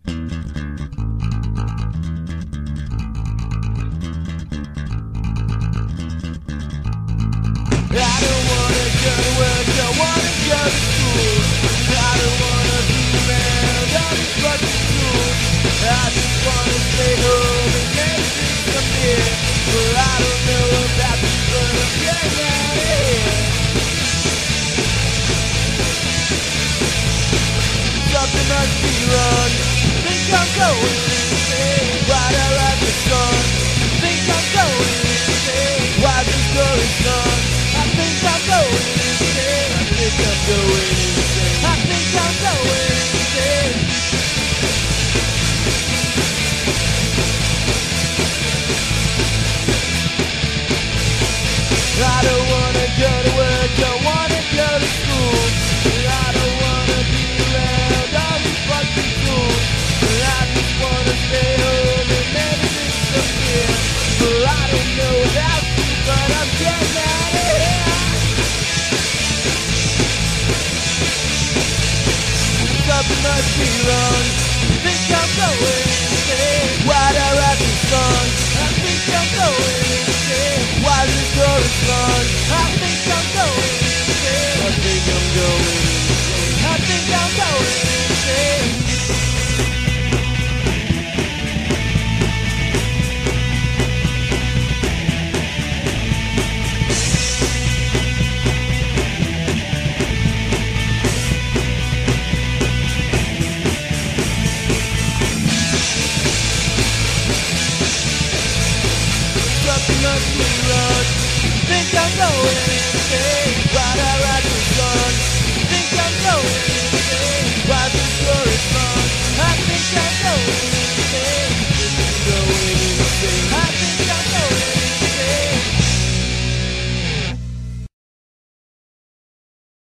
I don't wanna go to work, don't wanna go to school. I don't wanna be around all these fucking schools. I just wanna stay home and make some beer. But I don't know about you, but I'm getting out of here. Something must be wrong. Think I'm going insane. Why do I like the sun? Think I'm going insane. Why the story's long? I think I'm going insane. I think I'm going insane. I think I'm going insane. I don't wanna go to work, don't wanna go to school. I don't wanna be around all these fucking fools. I just wanna stay home and maybe drink some beer. But I don't know about you, but I'm getting out of here. Something must be wrong. Think I'm going insane. Why do I write this song? I think I'm going insane. Why the story's long? I think I'm going insane. I think I'm going insane. I think I'm going insane. Something must be wrong. Think I'm going insane. Why do I write this song? Think I'm going